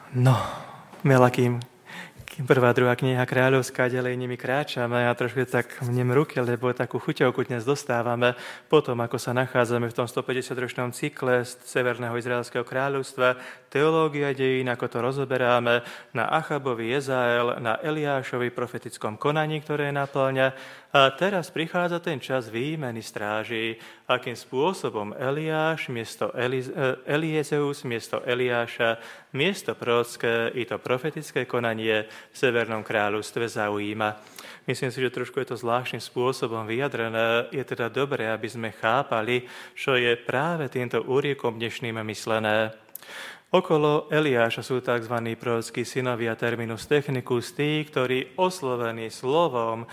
No, milá, kým prvá, druhá kniha kráľovská, ďalej nimi kráčame a trošku tak mnem ruky, lebo takú chuťovku dnes dostávame potom, ako sa nachádzame v tom 150-ročnom cykle z Severného izraelského kráľovstva, teológia dejín, ako to rozoberáme, na Achabovi Jezael, na Eliášovi profetickom konaní, ktoré naplňa. A teraz prichádza ten čas výmeny stráží, akým spôsobom Eliáš miesto Eliezeus miesto Eliáša, miesto prorocké i to profetické konanie v Severnom kráľovstve zaujíma. Myslím si, že trošku je to zvláštnym spôsobom vyjadrené. Je teda dobré, aby sme chápali, čo je práve týmto úriekom dnešným myslené. Okolo Eliáša sú tzv. Prorockí synovia terminus technicus, tí, ktorí oslovení slovom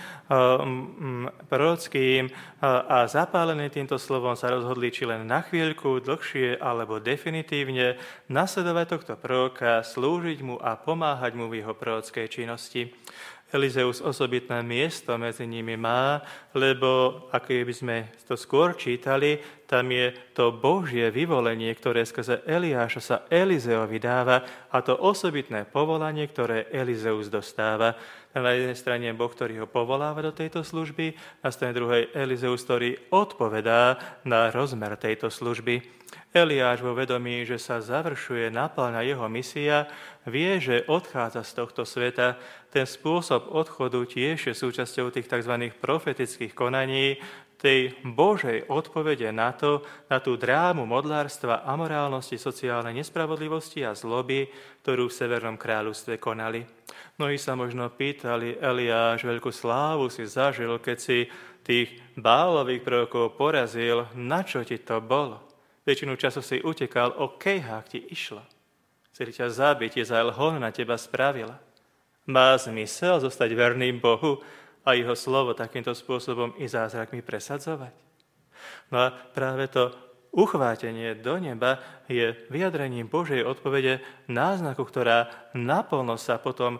prorockým a zapálení týmto slovom sa rozhodli či len na chvíľku, dlhšie alebo definitívne nasledovať tohto proroka, slúžiť mu a pomáhať mu v jeho prorockej činnosti. Elizeus osobitné miesto medzi nimi má, lebo ako by sme to skôr čítali, tam je to Božie vyvolenie, ktoré skrze Eliáša sa Elizeovi dáva a to osobitné povolanie, ktoré Elizeus dostáva. Na jednej strane Boh, ktorý ho povoláva do tejto služby, na strane druhej Elizeus, ktorý odpovedá na rozmer tejto služby. Eliáš vo vedomí, že sa završuje naplňa jeho misia, vie, že odchádza z tohto sveta. Ten spôsob odchodu tiež je súčasťou tých tzv. Profetických konaní, tej Božej odpovede na tú drámu modlárstva, amorálnosti, sociálnej nespravodlivosti a zloby, ktorú v Severnom kráľovstve konali. Mnohí sa možno pýtali, Eliáš, veľkú slávu si zažil, keď si tých Bálových prorokov porazil, na čo ti to bolo? Väčšinu času si utekal, o kejhák ti išlo. Chceli ťa zabiť, Jezael hon na teba spravila. Má zmysel zostať verným Bohu a jeho slovo takýmto spôsobom i zázrakmi presadzovať? No a práve to uchvátenie do neba je vyjadrením Božej odpovede náznaku, ktorá naplno sa potom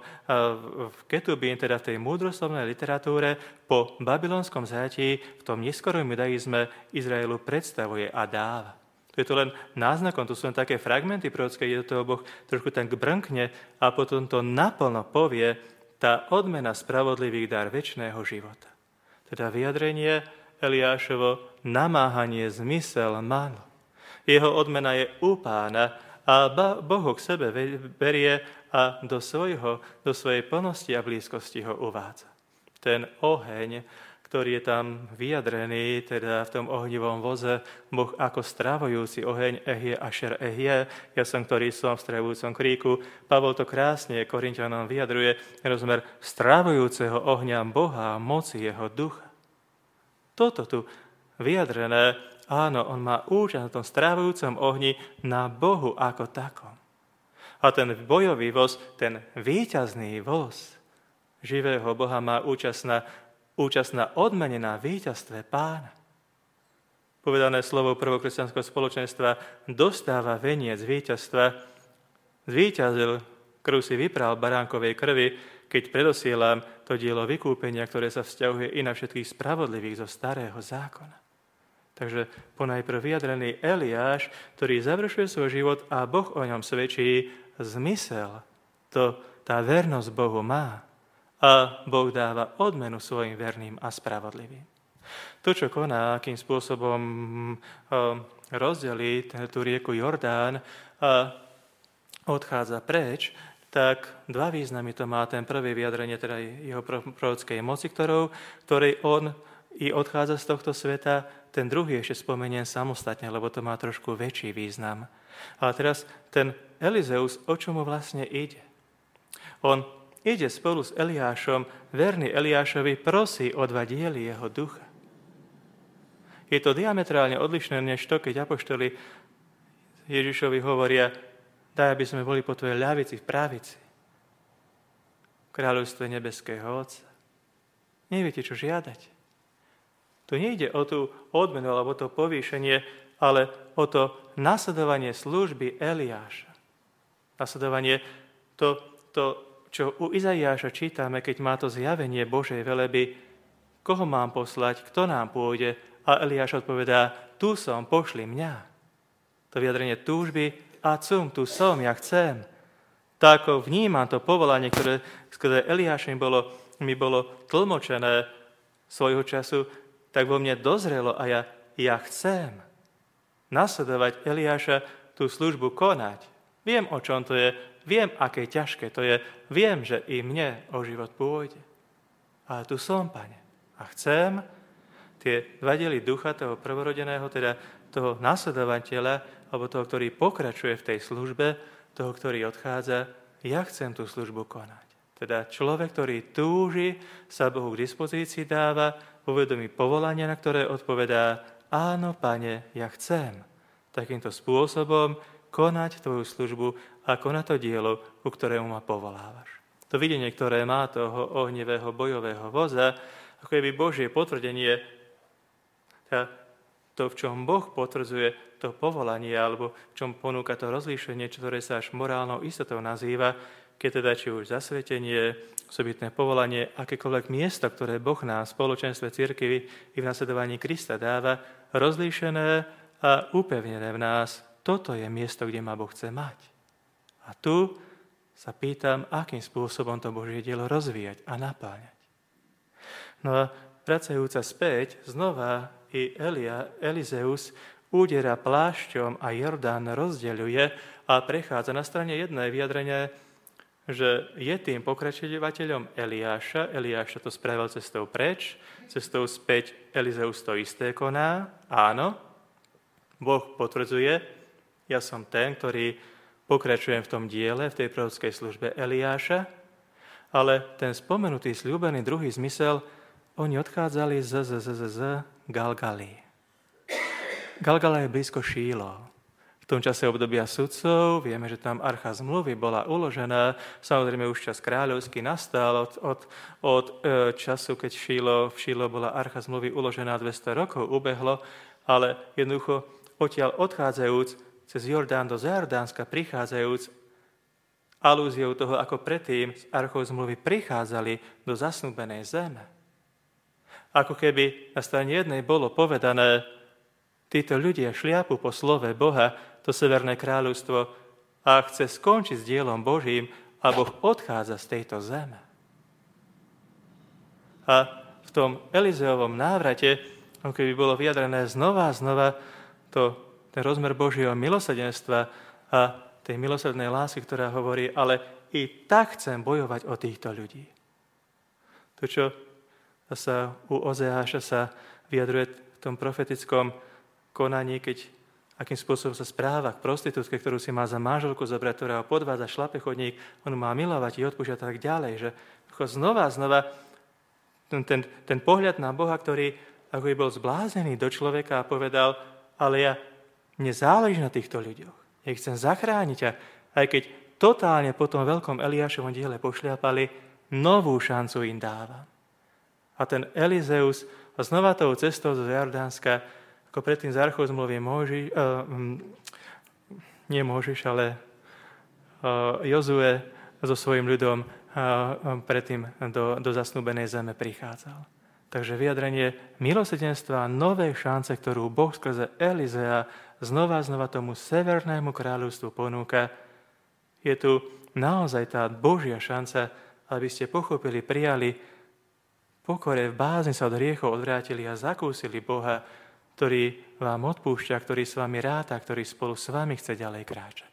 v Ketubín, teda v tej múdroslovnej literatúre, po babylonskom zajatí v tom neskorom judaizme Izraelu predstavuje a dáva. To je to len náznakom, to sú len také fragmenty prorocké, kde do toho Boh trošku tak brnkne a potom to naplno povie tá odmena spravodlivých dar večného života. Teda vyjadrenie Eliášovo namáhanie zmysel mal. Jeho odmena je u Pána a Boh ho k sebe berie a do svojej plnosti a blízkosti ho uvádza. Ten oheň, ktorý je tam vyjadrený, teda v tom ohnivom voze, Boh ako stravujúci oheň, ehie ašer ehie, ja som, ktorý som v stravujúcom kríku. Pavol to krásne Korinťanom vyjadruje, rozmer stravujúceho ohňa Boha a moci jeho ducha. Toto tu vyjadrené, áno, on má účasť na tom stravujúcom ohni na Bohu ako takom. A ten bojový voz, ten víťazný voz živého Boha má účasť na odmene na víťazstve Pána. Povedané slovo prvokresťanského spoločenstva dostáva veniec víťazstva. Zvíťazil, krv si vypral baránkovej krvi, keď predosielam to dielo vykúpenia, ktoré sa vzťahuje i na všetkých spravodlivých zo starého zákona. Takže ponajprv vyjadrený Eliáš, ktorý završuje svoj život a Boh o ňom svedčí, zmysel, tá vernosť Bohu má. A Boh dáva odmenu svojim verným a spravodlivým. To, čo koná, akým spôsobom rozdelí tú rieku Jordán a odchádza preč, tak dva významy to má. Ten prvý vyjadrenie, teda jeho prorockej moci, ktorej on i odchádza z tohto sveta. Ten druhý ešte spomeniem samostatne, lebo to má trošku väčší význam. Ale teraz ten Elizeus, o čo mu vlastne ide? On ide spolu s Eliášom, verný Eliášovi prosí o dva diely jeho ducha. Je to diametrálne odlišné, než to, keď apoštoli Ježišovi hovoria, daj, aby sme boli po tvojej ľavici v pravici. V kráľovstve nebeského Otca. Neviete, čo žiadať. Tu nejde o tú odmenu alebo to povýšenie, ale o to nasledovanie služby Eliáša. Nasledovanie čo u Izaiáša čítame, keď má to zjavenie Božej veleby, koho mám poslať, kto nám pôjde? A Eliáš odpovedá, tu som, pošli mňa. To vyjadrenie túžby, a cum, tu som, ja chcem. Tak ako vnímam to povolanie, ktoré Eliášem mi bolo tlmočené svojho času, tak vo mne dozrelo a ja chcem nasledovať Eliáša, tú službu konať. Viem, o čom to je, viem, aké ťažké to je, viem, že i mne o život pôjde. Ale tu som, Pane, a chcem tie dva diely ducha, toho prvorodeného, teda toho nasledovateľa, alebo toho, ktorý pokračuje v tej službe, toho, ktorý odchádza, ja chcem tú službu konať. Teda človek, ktorý túži, sa Bohu k dispozícii dáva, uvedomí povolanie, na ktoré odpovedá, áno, Pane, ja chcem takýmto spôsobom konať tvoju službu a konať to dielo, ku ktorému ma povolávaš. To videnie, ktoré má toho ohnivého bojového voza, ako je Božie potvrdenie, to, v čom Boh potvrdzuje to povolanie, alebo v čom ponúka to rozlíšenie, ktoré sa až morálnou istotou nazýva, keď teda či už zasvetenie, osobitné povolanie, akékoľvek miesto, ktoré Boh nám v spoločenstve cirkvi i v nasledovaní Krista dáva, rozlíšené a upevnené v nás. Toto je miesto, kde ma Boh chce mať. A tu sa pýtam, akým spôsobom to Božie dielo rozvíjať a napáňať. No a vracajúca späť, znova i Elizeus údera plášťom a Jordán rozdeľuje a prechádza na strane jednej vyjadrenie, že je tým pokračovateľom Eliáša. Eliáš to spravil cestou preč, cestou späť Elizeus to isté koná. Áno, Boh potvrdzuje, ja som ten, ktorý pokračujem v tom diele, v tej prorockej službe Eliáša, ale ten spomenutý sľúbený druhý zmysel, oni odchádzali z Galgaly. Galgala je blízko Šílo. V tom čase obdobia sudcov, vieme, že tam archa zmluvy bola uložená. Samozrejme už čas kráľovský nastal od času, keď v Šílo bola archa zmluvy uložená 200 rokov, ubehlo, ale jednoducho odtiaľ odchádzajúc cez Jordán do Jordánska, prichádzajúc alúziou toho, ako predtým z archou zmluvy prichádzali do zasnúbenej zeme. Ako keby na strane jednej bolo povedané, títo ľudia šliapu po slove Boha, to Severné kráľovstvo, a chce skončiť s dielom Božím a Boh odchádza z tejto zeme. A v tom Elizeovom návrate, ako keby bolo vyjadrené znova ten rozmer Božieho milosrdenstva a tej milosrdnej lásky, ktorá hovorí, ale i tak chcem bojovať o týchto ľudí. To, čo sa u Ozeáša sa vyjadruje v tom profetickom konaní, keď akým spôsobom sa správa k prostitútke, ktorú si má za manželku zobrať, ktorá ho podvádza, šlape chodník, on má milovať i odpúšťať tak ďalej, že znova ten pohľad na Boha, ktorý ako by bol zblázený do človeka a povedal, ale mne záleží na týchto ľuďoch, ja ich chcem zachrániť a aj keď totálne po tom veľkom Eliášovom diele pošliapali, novú šancu im dáva. A ten Elizeus znova tou cestou zo Jordánska, ako predtým z archou zmluvy Jozue so svojím ľudom predtým do zasnúbenej zeme prichádzal. Takže vyjadrenie milosrdenstva, novej šance, ktorú Boh skrze Elizea znova tomu Severnému kráľovstvu ponúka, je tu naozaj tá Božia šanca, aby ste pochopili, prijali pokore, v bázni sa od hriechov odvrátili a zakúsili Boha, ktorý vám odpúšťa, ktorý s vami ráta, ktorý spolu s vami chce ďalej kráčať.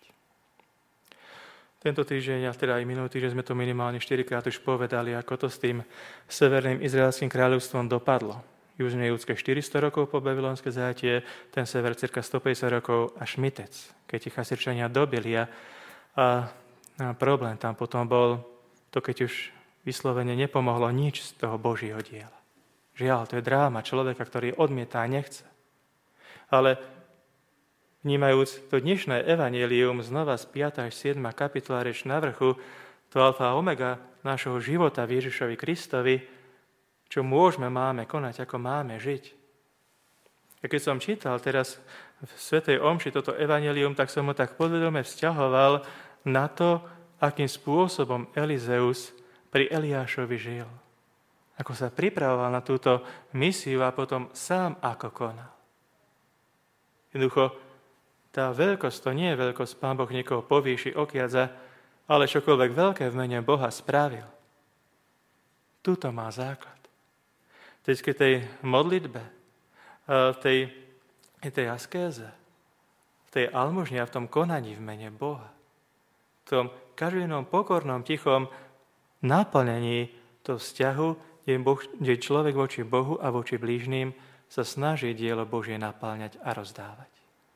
Tento týždeň, a teda aj minulý týždeň sme to minimálne 4-krát už povedali, ako to s tým severným izraelským kráľovstvom dopadlo. Južné Judské 400 rokov po babylonské zajatie, ten sever cirka 150 rokov až Mitec, keď ich Asýrčania dobili a problém tam potom bol to, keď už vyslovene nepomohlo nič z toho Božieho diela. Žiaľ, to je dráma človeka, ktorý odmietá a nechce. Ale vnímajúc to dnešné evanjelium znova z 5. až 7. kapitola reč na vrchu, to alfa a omega nášho života v Ježišovi Kristovi, čo máme konať, ako máme žiť. A keď som čítal teraz v svätej omši toto evanjelium, tak som ho tak podvedome vzťahoval na to, akým spôsobom Elizeus pri Eliášovi žil. Ako sa pripravoval na túto misiu a potom sám ako konal. Jednoducho, tá veľkosť, to nie je veľkosť, Pán Boh niekoho povýši, okiadza, ale čokoľvek veľké v mene Boha spravil, tuto má základ. Vždycky tej modlitbe, v tej askéze, v tej almužni a v tom konaní v mene Boha, v tom každodennom pokornom, tichom naplnení toho vzťahu, kde človek voči Bohu a voči blížnym sa snaží dielo Božie napáľňať a rozdávať.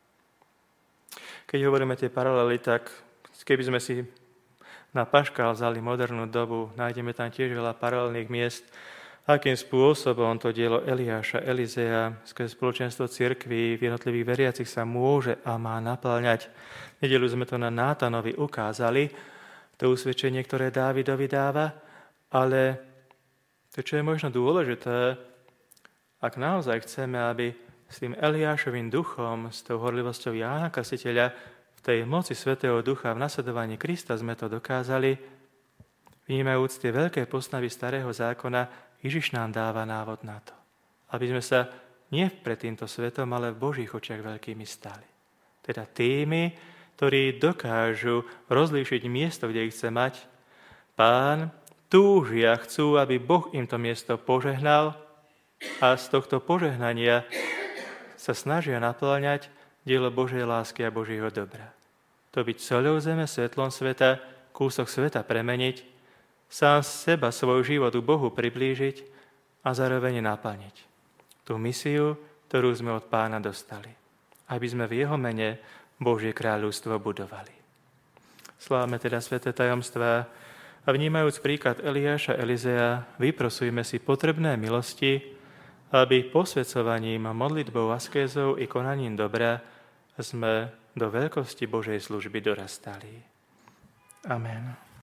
Keď hovoríme tie paralely, tak keby sme si na paškál vzali modernú dobu, nájdeme tam tiež veľa paralelných miest, akým spôsobom to dielo Eliáša, Elizea, skrze spoločenstvo cirkví v jednotlivých veriacich sa môže a má napáľňať. V nedeľu sme to na Nátanovi ukázali, to usvedčenie, ktoré Dávidovi dáva, ale to, čo je možno dôležité, ak naozaj chceme, aby s tým Eliášovým duchom, s tou horlivosťou Jána Krstiteľa, v tej moci Svätého Ducha, v nasledovaní Krista sme to dokázali, vnímajúc tie veľké postavy Starého zákona, Ježiš nám dáva návod na to, aby sme sa nie pred týmto svetom, ale v Božích očiach veľkými stali. Teda tými, ktorí dokážu rozlíšiť miesto, kde ich chce mať Pán, túžia, chcú, aby Boh im to miesto požehnal a z tohto požehnania sa snažia naplňať dielo Božej lásky a Božieho dobra. To byť soľou zeme, svetlom sveta, kúsok sveta premeniť, sám seba, svoj život u Bohu priblížiť a zároveň naplniť tú misiu, ktorú sme od Pána dostali, aby sme v jeho mene Božie kráľovstvo budovali. Slávame teda sväté tajomstvá a vnímajúc príklad Eliáša, Elizea, vyprosujme si potrebné milosti, aby posväcovaním, modlitbou, askézou i konaním dobra sme do veľkosti Božej služby dorastali. Amen.